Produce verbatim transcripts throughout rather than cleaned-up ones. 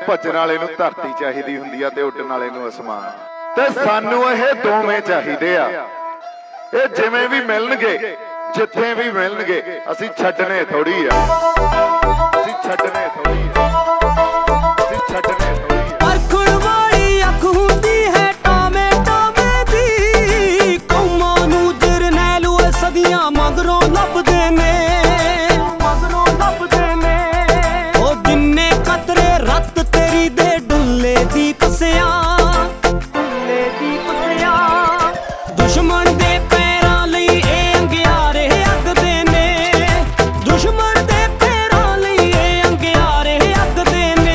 ਭੱਜਣ ਵਾਲੇ ਨੂੰ ਧਰਤੀ ਚਾਹੀਦੀ ਹੁੰਦੀ ਆ ਤੇ ਉੱਡਣ ਵਾਲੇ ਨੂੰ ਅਸਮਾਨ। ਤੇ ਸਾਨੂੰ ਇਹ ਦੋਵੇਂ ਚਾਹੀਦੇ ਆ। ਇਹ ਜਿਵੇਂ ਵੀ ਮਿਲਣਗੇ, ਜਿੱਥੇ ਵੀ ਮਿਲਣਗੇ, ਅਸੀਂ ਛੱਡਣੇ ਥੋੜੀ ਆ, ਅਸੀਂ ਛੱਡਣੇ ਥੋੜੀ ਆ, ਅਸੀਂ ਛੱਡਣੇ ਥੋੜੀ ਆ। ਅਰਖਣ ਵਾਲੀ ਅੱਖ ਹੁੰਦੀ ਹੈ ਟਾਵੇਂ ਟਾਵੇਂ ਦੀ, ਕੌਮਾਂ ਨੂੰ ਜਰਨੈਲ ਓਏ ਸਦੀਆਂ ਮਗਰੋਂ ਲੱਭਦੇ ਨੇ, ਮਗਰੋਂ ਲੱਭਦੇ ਨੇ। ਉਹ ਜਿੰਨੇ ਕਤਰੇ ਰੱਤ ਤੇਰੀ ਦੇ ਡੁੱਲੇ ਦੀ ਪਸਿਆ, ਡੁੱਲੇ ਦੀ ਪਸਿਆ। ਦੁਸ਼ਮਣ ਦੇ ਪੈਰਾਂ ਲਈ ਇਹ ਅੰਗਿਆਰੇ ਅੱਗਦੇ ਨੇ, ਦੁਸ਼ਮਣ ਦੇ ਪੈਰਾਂ ਲਈ ਇਹ ਅੰਗਿਆਰੇ ਅੱਗਦੇ ਨੇ।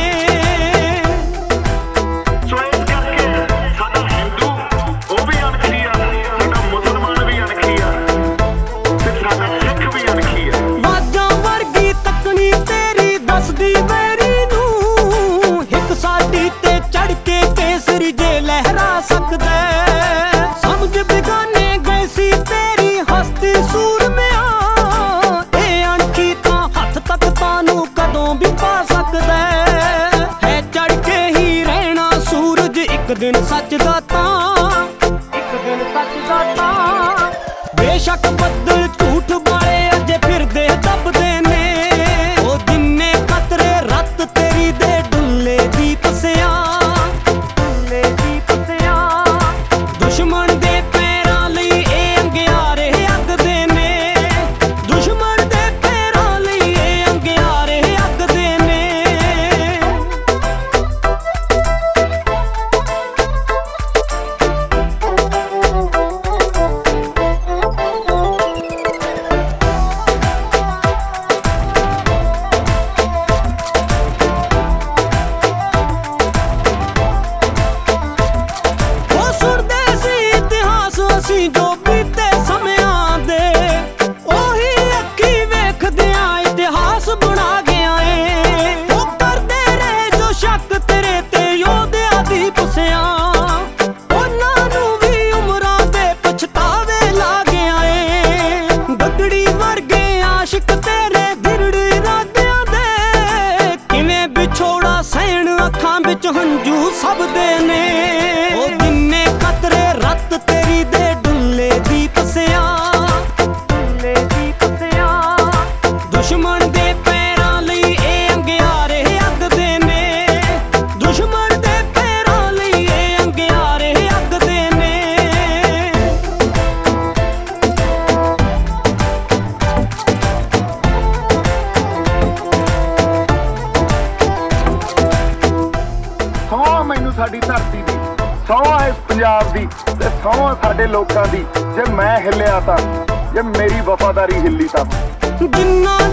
ਸੋ ਇਸ ਕਰਕੇ ਸਾਡਾ ਹਿੰਦੂ ਉਹ ਵੀ ਅਣਖੀ ਆ, ਸਾਡਾ ਮੁਸਲਮਾਨ ਵੀ ਅਣਖੀ ਆ, ਤੇ ਸਾਡਾ ਸਿੱਖ ਵੀ ਅਣਖੀ ਆ। ਵਾਜਾਂ ਵਰਗੀ ਤੱਕਣੀ ਤੇਰੀ ਦੱਸਦੀ ਵੈਰੀ ਨੂੰ, ਹਿੱਕ ਸਾਡੀ ਤੇ ਚੜ ਕੇ ਕੇਸਰੀ ਜੇ ਲਹਿਰਾ ਸਕਦਾ। ਸਮਝ ਬਿਗਾਨੇ ਗਏ ਸੀ ਤੇਰੀ ਹਸਤੀ ਸੂਰਮਿਆ, ਇਹ ਅਣਖੀ ਤਾਂ ਹੱਥ ਤੱਕ ਤਾਨੂੰ ਕਦੋਂ ਵੀ ਪਾ ਸਕਦਾ ਹੈ। ਚੜ ਕੇ ਹੀ ਰਹਿਣਾ ਸੂਰਜ ਇੱਕ ਦਿਨ ਸੱਚ ਦਾ ਤਾਂ, ਇੱਕ ਦਿਨ ਸੱਚ ਦਾ ਤਾਂ। ਬੇਸ਼ੱਕ ਬੱਦਲ ਝੂਠ ਵਾਲੇ ਅਜੇ ਫਿਰਦੇ ਦੱਬਦੇ ਨੇ, ਉਹ ਜਿੰਨੇ ਕਤਰੇ ਰੱਤ ਤੇਰੀ ਦੇ ਡੁੱਲੇ ਦੀ ਪਸਿਆ, ਡੁੱਲੇ ਦੀ ਪਸਿਆ। ਦੁਸ਼ਮਣ ਦੇ ਪੈਰਾਂ ਲਈ ਇਹ ਅੰਗਿਆਰੇ ਅੱਗਦੇ ਨੇ, ਦੁਸ਼ਮਣ ਦੇ ਪੈਰਾਂ ਲਈ ਇਹ ਅੰਗਿਆਰੇ ਅੱਗਦੇ ਨੇ। ਉਹ ਸੁਣਦੇ ਸੀ ਇਤਿਹਾਸ ਅਸੀਂ ਜੋ ਬੀਤੇ ਸਮਿਆਂ ਦੇ, ਉਹੀ ਅੱਖੀ ਵੇਖਦਿਆਂ ਇਤਿਹਾਸ ਬਣਾ ਗਿਆ ਏ। ਉਹ ਕਰਦੇ ਰਹੇ ਜੋ ਸ਼ੱਕ ਤੇਰੇ ਤੇ ਯੋਧਿਆਂ ਦੀ ਪੁੱਸਿਆ, ਉਹਨਾਂ ਨੂੰ ਵੀ ਉਮਰਾਂ ਦੇ ਪਛਤਾਵੇ ਲਾ ਗਿਆ ਏ। ਗੱਗੜੀ ਵਰਗੇ ਆਸ਼ਿਕ ਤੇਰੇ ਦਿਰੜ ਇਰਾਦਿਆਂ ਦੇ, ਕਿਵੇਂ ਵਿਛੋੜਾ ਸਹਿਣ ਅੱਖਾਂ ਵਿੱਚ ਹੰਝੂ ਸਭ ਦੇ ਨੇ। ਉਹ ਜਿੰਨੇ ਕਤਰੇ ਰੱਤ ਤੇਰੀ ਦੇ ਡੁੱਲੇ ਦੀ ਪਸਿਆ, ਡੁੱਲੇ ਦੀ ਪਸਿਆ। ਦੁਸ਼ਮਣ ਦੇ ਪੈਰਾਂ ਲਈ ਇਹ ਅੰਗਿਆਰੇ ਅੱਗਦੇ ਨੇ, ਦੁਸ਼ਮਣ ਦੇ ਪੈਰਾਂ ਲਈ ਇਹ ਅੰਗਿਆਰੇ ਅੱਗਦੇ ਨੇ। ਸਹੁੰ ਮੈਨੂੰ ਸਾਡੀ ਧਰਤੀ ਦੀ, ਸਹੁੰ ਇਸ ਪੰਜਾਬ ਦੀ, ਤੇ ਸਹੁੰ ਸਾਡੇ ਲੋਕਾਂ ਦੀ। ਜੇ ਮੈਂ ਹਿੱਲਿਆ ਤਾਂ, ਜੇ ਮੇਰੀ ਵਫਾਦਾਰੀ ਹਿੱਲੀ ਤਾਂ ਜਿੰਨਾ